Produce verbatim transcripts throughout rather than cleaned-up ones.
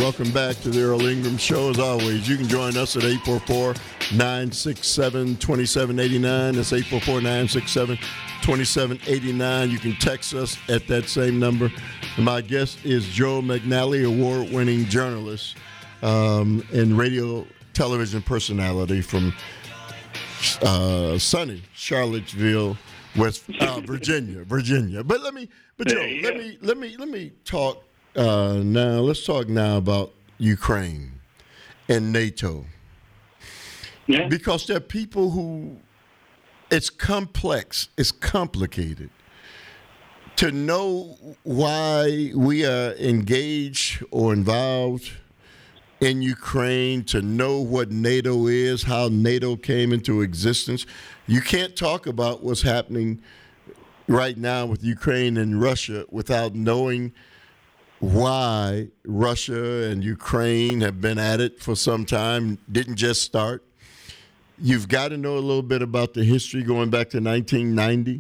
welcome back to the Earl Ingram Show. As always, you can join us at eight four four, nine six seven, two seven eight nine. That's eight four four, nine six seven, two seven eight nine. You can text us at that same number. And my guest is Joe McNally, award-winning journalist um, and radio television personality from uh, sunny Charlottesville, West uh, Virginia, Virginia. But let me, but Joe, yeah. let me, let me, let me talk uh, now. Let's talk now about Ukraine and NATO, Yeah. because there are people who it's complex, it's complicated to know why we are engaged or involved in Ukraine, to know what NATO is, how NATO came into existence. You can't talk about what's happening right now with Ukraine and Russia without knowing why Russia and Ukraine have been at it for some time, didn't just start. You've got to know a little bit about the history going back to nineteen ninety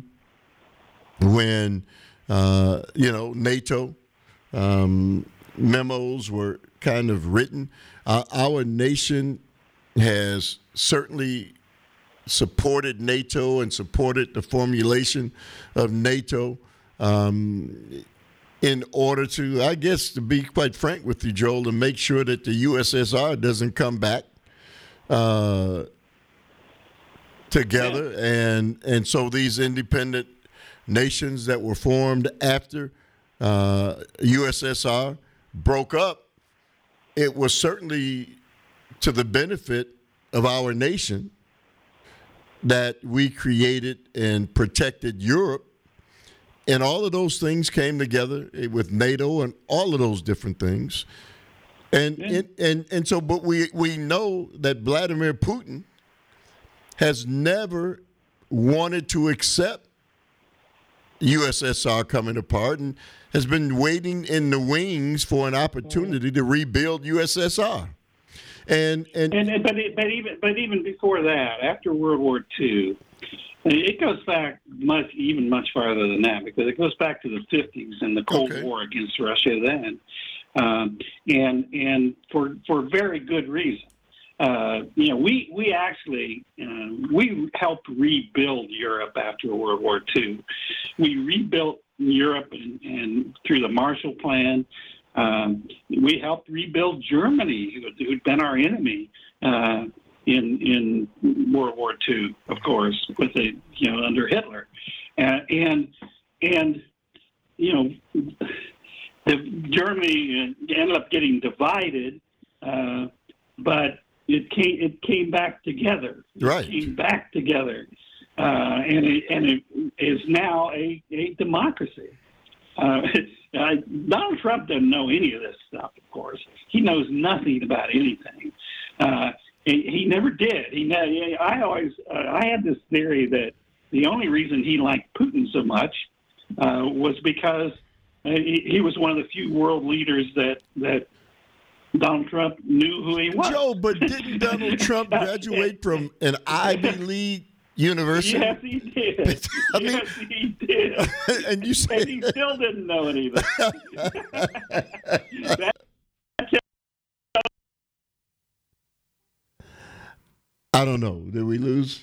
when, uh, you know, NATO um, memos were kind of written. Uh, our nation has certainly supported NATO and supported the formulation of NATO um, in order to, I guess, to be quite frank with you, Joel, to make sure that the U S S R doesn't come back uh, together. Yeah. And, and so these independent nations that were formed after uh, U S S R broke up, it was certainly to the benefit of our nation that we created and protected Europe. And all of those things came together with NATO and all of those different things. And Yeah. and, and, and so, but we, we know that Vladimir Putin has never wanted to accept U S S R coming apart and has been waiting in the wings for an opportunity to rebuild U S S R. And and, And, and but it, but even but even before that, after World War Two, it goes back much even much farther than that, because it goes back to the fifties and the Cold Okay. War against Russia then, um, and and for for very good reason. Uh, you know, we we actually uh, we helped rebuild Europe after World War Two. We rebuilt Europe and, and through the Marshall Plan. Um, we helped rebuild Germany, who, who'd been our enemy uh, in in World War Two, of course, with the you know under Hitler, uh, and and you know the Germany ended up getting divided, uh, but it came it came back together. Right. It came back together, uh, and it, and it is now a, a democracy. Uh, uh, Donald Trump doesn't know any of this stuff, of course. He knows nothing about anything. Uh, he, he never did. He, I always, uh, I had this theory that the only reason he liked Putin so much uh, was because uh, he, he was one of the few world leaders that that Donald Trump knew who he was. Joe, but didn't Donald Trump graduate from an Ivy League university? Yes, he did. I mean- yes, he did. And you say And he still didn't know anything. That- I don't know. Did we lose?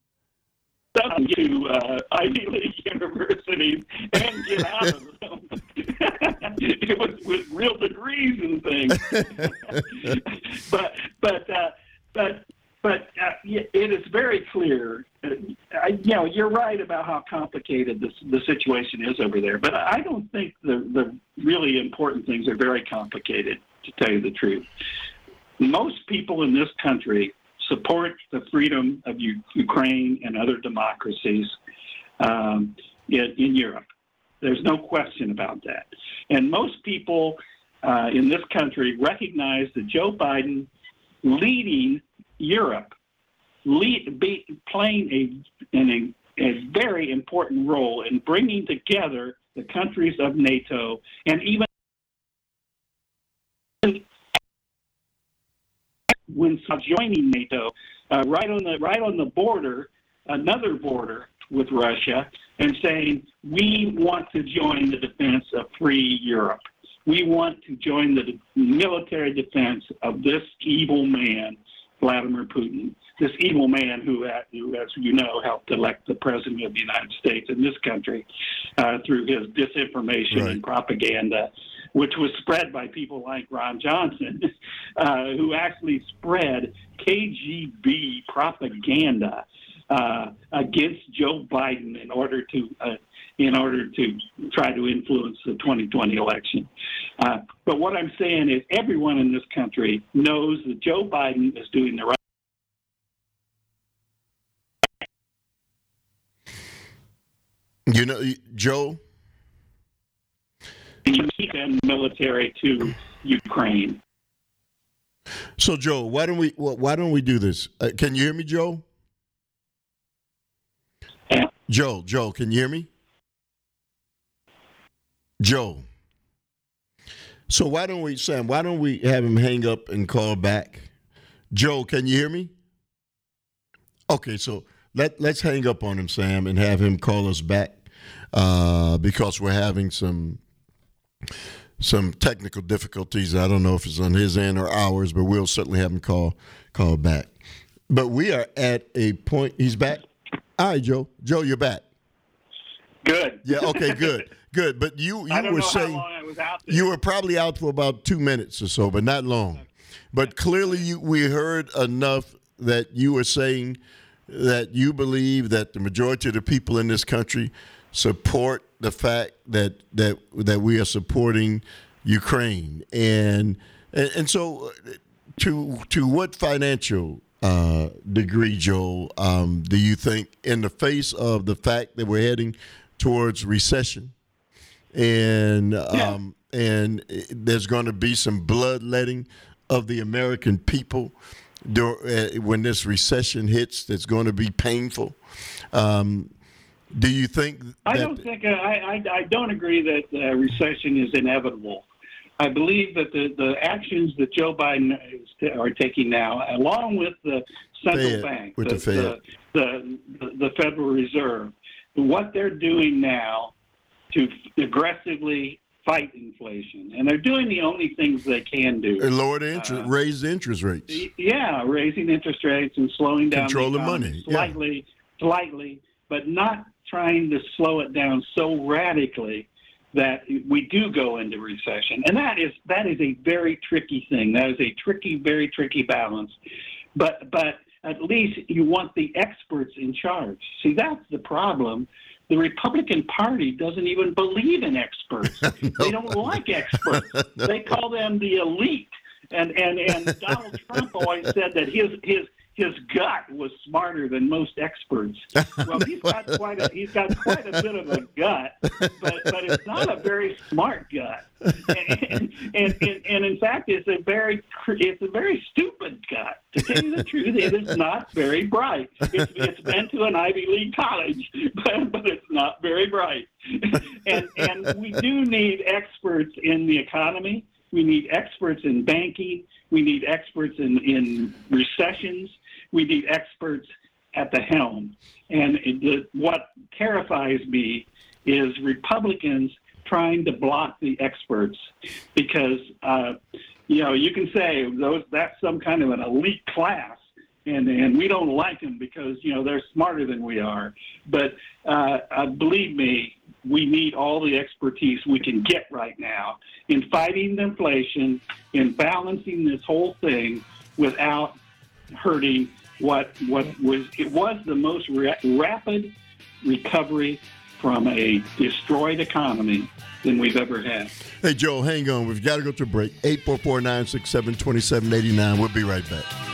to uh, Ivy League universities and get out of them. It was with real degrees and things. but but uh, but but uh, it is very clear. Uh, I, you know, you're right about how complicated this the situation is over there. But I don't think the the really important things are very complicated, to tell you the truth. Most people in this country support the freedom of U- Ukraine and other democracies um, in, in Europe. There's no question about that. And most people uh, in this country recognize that Joe Biden leading Europe, lead, be, playing a, in a, a very important role in bringing together the countries of NATO and even when joining NATO, uh, right on the right on the border, another border with Russia, and saying we want to join the defense of free Europe. We want to join the military defense of this evil man, Vladimir Putin. This evil man who, who, as you know, helped elect the president of the United States in this country uh, through his disinformation right. and propaganda, which was spread by people like Ron Johnson, uh, who actually spread K G B propaganda uh, against Joe Biden in order to uh, in order to try to influence the twenty twenty election. Uh, but what I'm saying is everyone in this country knows that Joe Biden is doing the right. You know, Joe? And military to Ukraine. So, Joe, why don't we why don't we do this? Uh, can you hear me, Joe? Yeah. Joe, Joe, can you hear me? Joe. So why don't we, Sam, why don't we have him hang up and call back? Joe, can you hear me? Okay, so let, let's hang up on him, Sam, and have him call us back uh, because we're having some some technical difficulties. I don't know if it's on his end or ours, but we'll certainly have him call call back. But we are at a point. He's back? All right, Joe. Joe, you're back. Good. Yeah, okay, good. Good. But you, you I don't were know saying how long I was out there. you were probably out for about two minutes or so, but not long. But clearly you, we heard enough that you were saying that you believe that the majority of the people in this country support the fact that that that we are supporting Ukraine. And and, and so to to what financial uh, degree, Joel, um, do you think in the face of the fact that we're heading towards recession and um, yeah. and there's going to be some bloodletting of the American people when this recession hits, that's going to be painful. Um, do you think that I don't think uh, I, I I don't agree that uh, recession is inevitable. I believe that the, the actions that Joe Biden is t- are taking now, along with the central Fed, bank, with the, the, Fed. The, the the Federal Reserve, what they're doing now to aggressively fight inflation, and they're doing the only things they can do. And lower the interest, uh, raise the interest rates. Yeah, raising interest rates and slowing down control the, the money slightly, yeah. slightly, but not trying to slow it down so radically that we do go into recession. And that is that is a very tricky thing. That is a tricky, very tricky balance. But but at least you want the experts in charge. See, that's the problem. The Republican Party doesn't even believe in experts. no. They don't like experts. no. They call them the elite. And and, and Donald Trump always said that his his his gut was smarter than most experts. Well, he's got quite a he's got quite a bit of a gut, but but it's not a very smart gut. And and, and, and in fact, it's a very it's a very stupid gut. To tell you the truth, it is not very bright. It's, it's been to an Ivy League college, but, but it's not very bright. And and we do need experts in the economy. We need experts in banking. We need experts in, in recessions. We need experts at the helm. And it, the, what terrifies me is Republicans trying to block the experts because, uh, you know, you can say those that's some kind of an elite class, and, and we don't like them because, you know, they're smarter than we are. But uh, uh, believe me, we need all the expertise we can get right now in fighting inflation, in balancing this whole thing without hurting what what was it was the most ra- rapid recovery from a destroyed economy than we've ever had. Hey, Joe, hang on. We've got to go to a break. eight four four, nine six seven, two seven eight nine. We'll be right back.